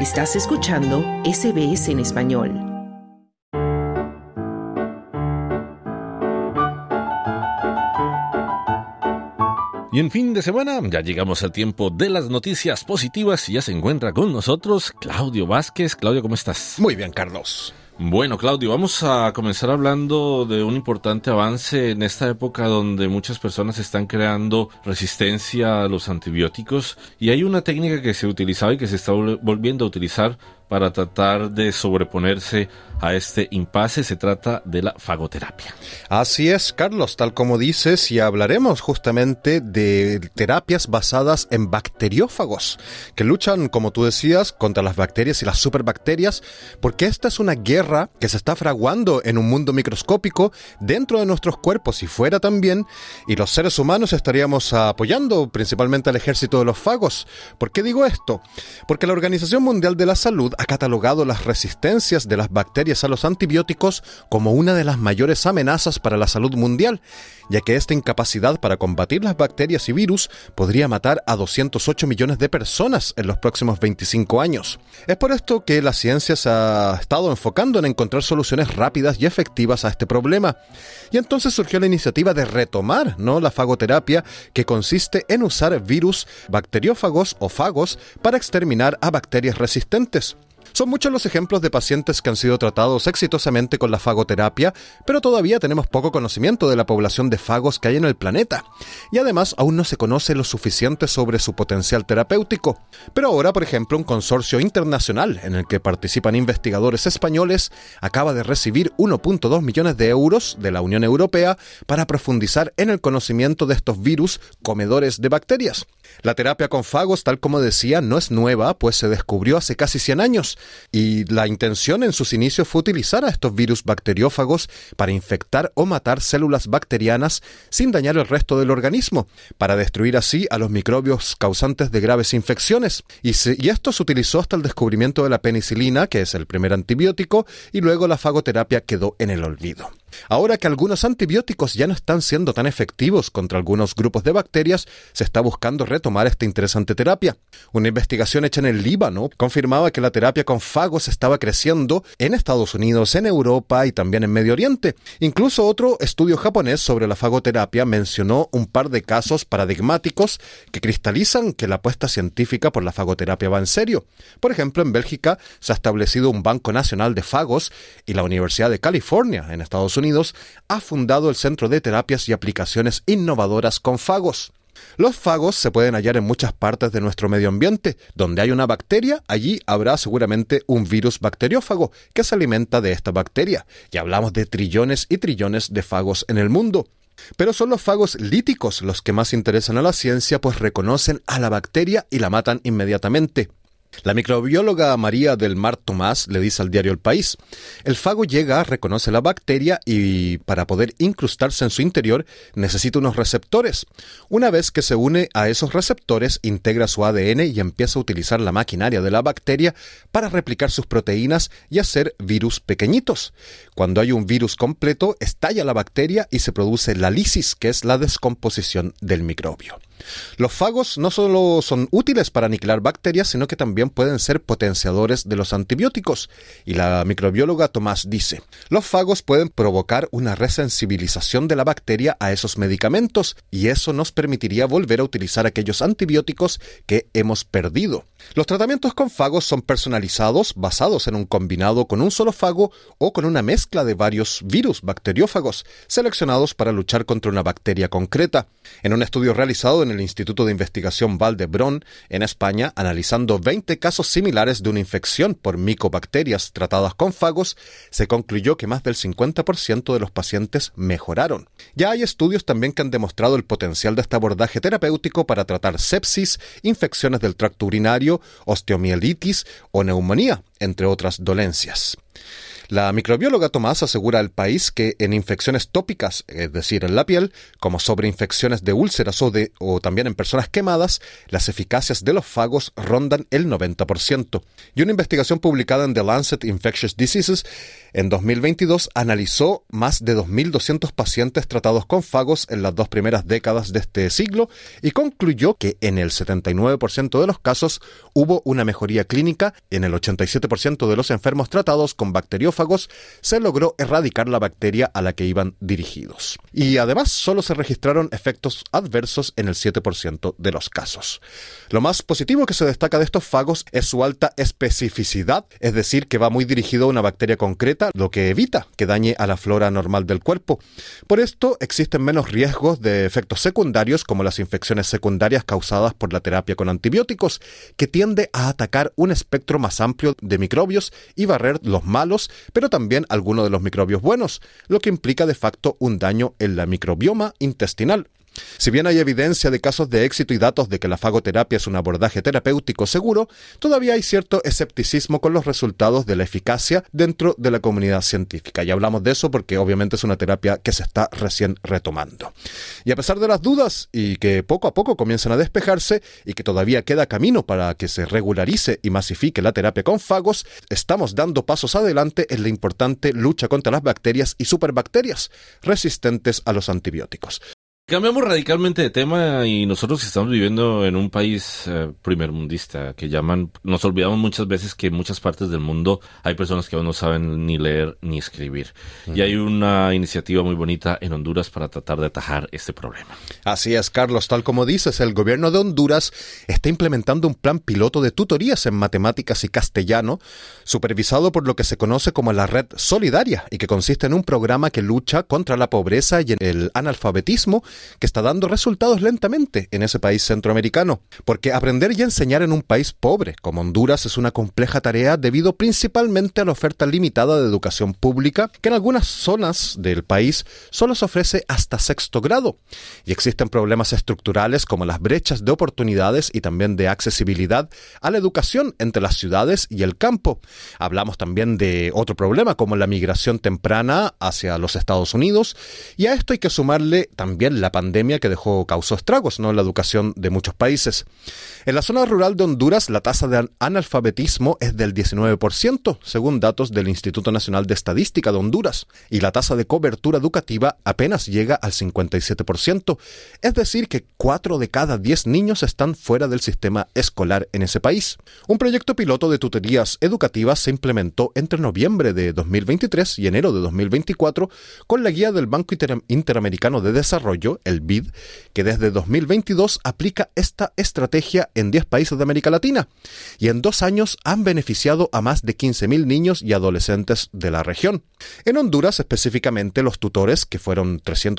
Estás escuchando SBS en español. Y en fin de semana ya llegamos al tiempo de las noticias positivas y ya se encuentra con nosotros Claudio Vázquez. Claudio, ¿cómo estás? Muy bien, Carlos. Bueno, Claudio, vamos a comenzar hablando de un importante avance en esta época donde muchas personas están creando resistencia a los antibióticos y hay una técnica que se utilizaba y que se está volviendo a utilizar para tratar de sobreponerse a este impasse. Se trata de la fagoterapia. Así es, Carlos, tal como dices, y hablaremos justamente de terapias basadas en bacteriófagos, que luchan, como tú decías, contra las bacterias y las superbacterias, porque esta es una guerra que se está fraguando en un mundo microscópico dentro de nuestros cuerpos y fuera también, y los seres humanos estaríamos apoyando principalmente al ejército de los fagos. ¿Por qué digo esto? Porque la Organización Mundial de la Salud ha catalogado las resistencias de las bacterias a los antibióticos como una de las mayores amenazas para la salud mundial, ya que esta incapacidad para combatir las bacterias y virus podría matar a 208 millones de personas en los próximos 25 años. Es por esto que la ciencia se ha estado enfocando en encontrar soluciones rápidas y efectivas a este problema. Y entonces surgió la iniciativa de retomar, la fagoterapia, que consiste en usar virus bacteriófagos o fagos para exterminar a bacterias resistentes. Son muchos los ejemplos de pacientes que han sido tratados exitosamente con la fagoterapia, pero todavía tenemos poco conocimiento de la población de fagos que hay en el planeta. Y además aún no se conoce lo suficiente sobre su potencial terapéutico. Pero ahora, por ejemplo, un consorcio internacional en el que participan investigadores españoles acaba de recibir 1.2 millones de euros de la Unión Europea para profundizar en el conocimiento de estos virus comedores de bacterias. La terapia con fagos, tal como decía, no es nueva, pues se descubrió hace casi 100 años. Y la intención en sus inicios fue utilizar a estos virus bacteriófagos para infectar o matar células bacterianas sin dañar el resto del organismo, para destruir así a los microbios causantes de graves infecciones. Y esto se utilizó hasta el descubrimiento de la penicilina, que es el primer antibiótico, y luego la fagoterapia quedó en el olvido. Ahora que algunos antibióticos ya no están siendo tan efectivos contra algunos grupos de bacterias, se está buscando retomar esta interesante terapia. Una investigación hecha en el Líbano confirmaba que la terapia con fagos estaba creciendo en Estados Unidos, en Europa y también en Medio Oriente. Incluso otro estudio japonés sobre la fagoterapia mencionó un par de casos paradigmáticos que cristalizan que la apuesta científica por la fagoterapia va en serio. Por ejemplo, en Bélgica se ha establecido un Banco Nacional de Fagos y la Universidad de California, en Estados Unidos, ha fundado el Centro de Terapias y Aplicaciones Innovadoras con Fagos. Los fagos se pueden hallar en muchas partes de nuestro medio ambiente. Donde hay una bacteria, allí habrá seguramente un virus bacteriófago que se alimenta de esta bacteria. Y hablamos de trillones y trillones de fagos en el mundo. Pero son los fagos líticos los que más interesan a la ciencia, pues reconocen a la bacteria y la matan inmediatamente. La microbióloga María del Mar Tomás le dice al diario El País: el fago llega, reconoce la bacteria y para poder incrustarse en su interior necesita unos receptores. Una vez que se une a esos receptores, integra su ADN y empieza a utilizar la maquinaria de la bacteria para replicar sus proteínas y hacer virus pequeñitos. Cuando hay un virus completo, estalla la bacteria y se produce la lisis, que es la descomposición del microbio. Los fagos no solo son útiles para aniquilar bacterias, sino que también pueden ser potenciadores de los antibióticos. Y la microbióloga Tomás dice: los fagos pueden provocar una resensibilización de la bacteria a esos medicamentos, y eso nos permitiría volver a utilizar aquellos antibióticos que hemos perdido. Los tratamientos con fagos son personalizados, basados en un combinado con un solo fago o con una mezcla de varios virus bacteriófagos, seleccionados para luchar contra una bacteria concreta. En un estudio realizado en el Instituto de Investigación Vall d'Hebron, en España, analizando 20 casos similares de una infección por micobacterias tratadas con fagos, se concluyó que más del 50% de los pacientes mejoraron. Ya hay estudios también que han demostrado el potencial de este abordaje terapéutico para tratar sepsis, infecciones del tracto urinario, osteomielitis o neumonía, entre otras dolencias. La microbióloga Tomás asegura al país que en infecciones tópicas, es decir, en la piel, como sobreinfecciones de úlceras o también en personas quemadas, las eficacias de los fagos rondan el 90%. Y una investigación publicada en The Lancet Infectious Diseases en 2022 analizó más de 2.200 pacientes tratados con fagos en las 2 primeras décadas de este siglo y concluyó que en el 79% de los casos hubo una mejoría clínica. En el 87% de los enfermos tratados con bacteriófagos se logró erradicar la bacteria a la que iban dirigidos. Y además solo se registraron efectos adversos en el 7% de los casos. Lo más positivo que se destaca de estos fagos es su alta especificidad, es decir, que va muy dirigido a una bacteria concreta, lo que evita que dañe a la flora normal del cuerpo. Por esto existen menos riesgos de efectos secundarios como las infecciones secundarias causadas por la terapia con antibióticos, que tiende a atacar un espectro más amplio de microbios y barrer los malos, pero también algunos de los microbios buenos, lo que implica de facto un daño en la microbioma intestinal. Si bien hay evidencia de casos de éxito y datos de que la fagoterapia es un abordaje terapéutico seguro, todavía hay cierto escepticismo con los resultados de la eficacia dentro de la comunidad científica. Y hablamos de eso porque obviamente es una terapia que se está recién retomando. Y a pesar de las dudas y que poco a poco comienzan a despejarse y que todavía queda camino para que se regularice y masifique la terapia con fagos, estamos dando pasos adelante en la importante lucha contra las bacterias y superbacterias resistentes a los antibióticos. Cambiamos radicalmente de tema y nosotros estamos viviendo en un país primermundista que llaman, nos olvidamos muchas veces que en muchas partes del mundo hay personas que aún no saben ni leer ni escribir. Y hay una iniciativa muy bonita en Honduras para tratar de atajar este problema. Así es, Carlos, tal como dices, el gobierno de Honduras está implementando un plan piloto de tutorías en matemáticas y castellano, supervisado por lo que se conoce como la Red Solidaria y que consiste en un programa que lucha contra la pobreza y el analfabetismo, que está dando resultados lentamente en ese país centroamericano. Porque aprender y enseñar en un país pobre como Honduras es una compleja tarea debido principalmente a la oferta limitada de educación pública, que en algunas zonas del país solo se ofrece hasta 6º grado. Y existen problemas estructurales como las brechas de oportunidades y también de accesibilidad a la educación entre las ciudades y el campo. Hablamos también de otro problema como la migración temprana hacia los Estados Unidos, y a esto hay que sumarle también la pandemia que causó estragos, ¿no?, en la educación de muchos países. En la zona rural de Honduras, la tasa de analfabetismo es del 19%, según datos del Instituto Nacional de Estadística de Honduras, y la tasa de cobertura educativa apenas llega al 57%, es decir, que 4 de cada 10 niños están fuera del sistema escolar en ese país. Un proyecto piloto de tutorías educativas se implementó entre noviembre de 2023 y enero de 2024 con la guía del Banco Interamericano de Desarrollo, el BID, que desde 2022 aplica esta estrategia en 10 países de América Latina, y en 2 años han beneficiado a más de 15.000 niños y adolescentes de la región. En Honduras, específicamente, los tutores, que fueron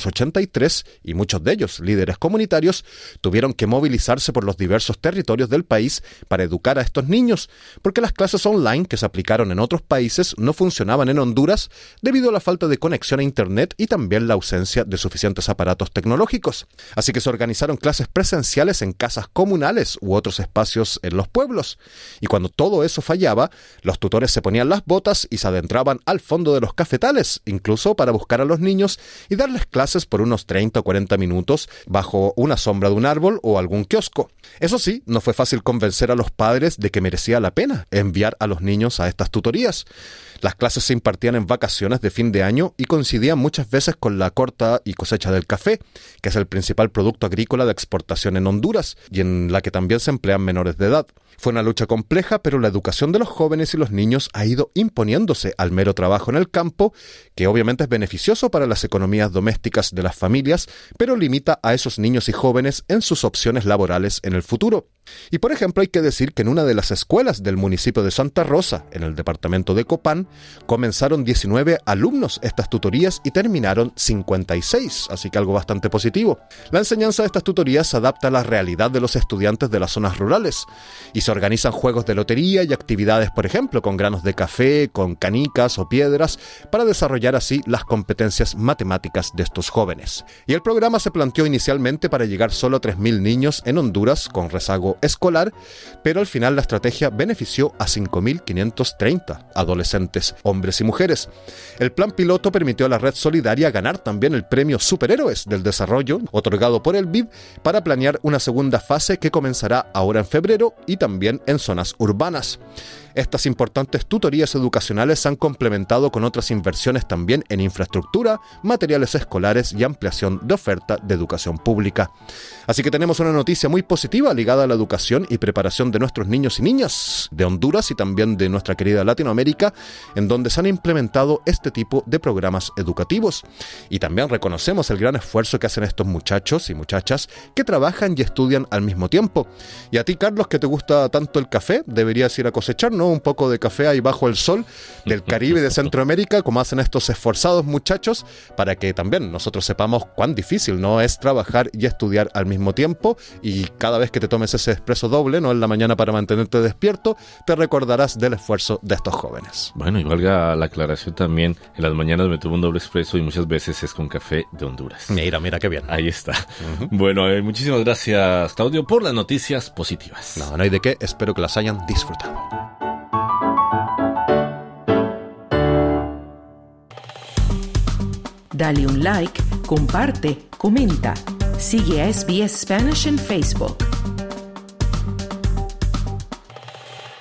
383, y muchos de ellos líderes comunitarios, tuvieron que movilizarse por los diversos territorios del país para educar a estos niños, porque las clases online que se aplicaron en otros países no funcionaban en Honduras debido a la falta de conexión a Internet y también la ausencia de suficientes aparatos tecnológicos. Así que se organizaron clases presenciales en casas comunales u otros espacios en los pueblos. Y cuando todo eso fallaba, los tutores se ponían las botas y se adentraban al fondo de los cafetales, incluso para buscar a los niños y darles clases por unos 30 o 40 minutos bajo una sombra de un árbol o algún kiosco. Eso sí, no fue fácil convencer a los padres de que merecía la pena enviar a los niños a estas tutorías. Las clases se impartían en vacaciones de fin de año y coincidían muchas veces con la corta y cosecha del café, que es el principal producto agrícola de exportación en Honduras y en la que también se emplean menores de edad. Fue una lucha compleja, pero la educación de los jóvenes y los niños ha ido imponiéndose al mero trabajo en el campo, que obviamente es beneficioso para las economías domésticas de las familias, pero limita a esos niños y jóvenes en sus opciones laborales en el futuro. Y por ejemplo, hay que decir que en una de las escuelas del municipio de Santa Rosa, en el departamento de Copán, comenzaron 19 alumnos estas tutorías y terminaron 56, así que algo bastante bastante positivo. La enseñanza de estas tutorías se adapta a la realidad de los estudiantes de las zonas rurales y se organizan juegos de lotería y actividades, por ejemplo, con granos de café, con canicas o piedras, para desarrollar así las competencias matemáticas de estos jóvenes. Y el programa se planteó inicialmente para llegar solo a 3.000 niños en Honduras con rezago escolar, pero al final la estrategia benefició a 5.530 adolescentes, hombres y mujeres. El plan piloto permitió a la Red Solidaria ganar también el premio Superhéroes del Desarrollo, otorgado por el BID, para planear una segunda fase que comenzará ahora en febrero y también en zonas urbanas. Estas importantes tutorías educacionales se han complementado con otras inversiones también en infraestructura, materiales escolares y ampliación de oferta de educación pública. Así que tenemos una noticia muy positiva ligada a la educación y preparación de nuestros niños y niñas de Honduras y también de nuestra querida Latinoamérica, en donde se han implementado este tipo de programas educativos. Y también reconocemos el gran esfuerzo que hacen estos muchachos y muchachas que trabajan y estudian al mismo tiempo. Y a ti, Carlos, que te gusta tanto el café, deberías ir a cosechar, ¿no? Un poco de café ahí bajo el sol del Caribe y de Centroamérica, como hacen estos esforzados muchachos, para que también nosotros sepamos cuán difícil no es trabajar y estudiar al mismo tiempo. Y cada vez que te tomes ese expreso doble, ¿no?, en la mañana para mantenerte despierto, te recordarás del esfuerzo de estos jóvenes. Bueno, y valga la aclaración también, en las mañanas me tomo un doble expreso y muchas veces es con café de Honduras. Mira qué bien. Ahí está. Bueno, muchísimas gracias, Claudio, por las noticias positivas. No hay de qué, espero que las hayan disfrutado. Dale un like, comparte, comenta. Sigue a SBS Spanish en Facebook.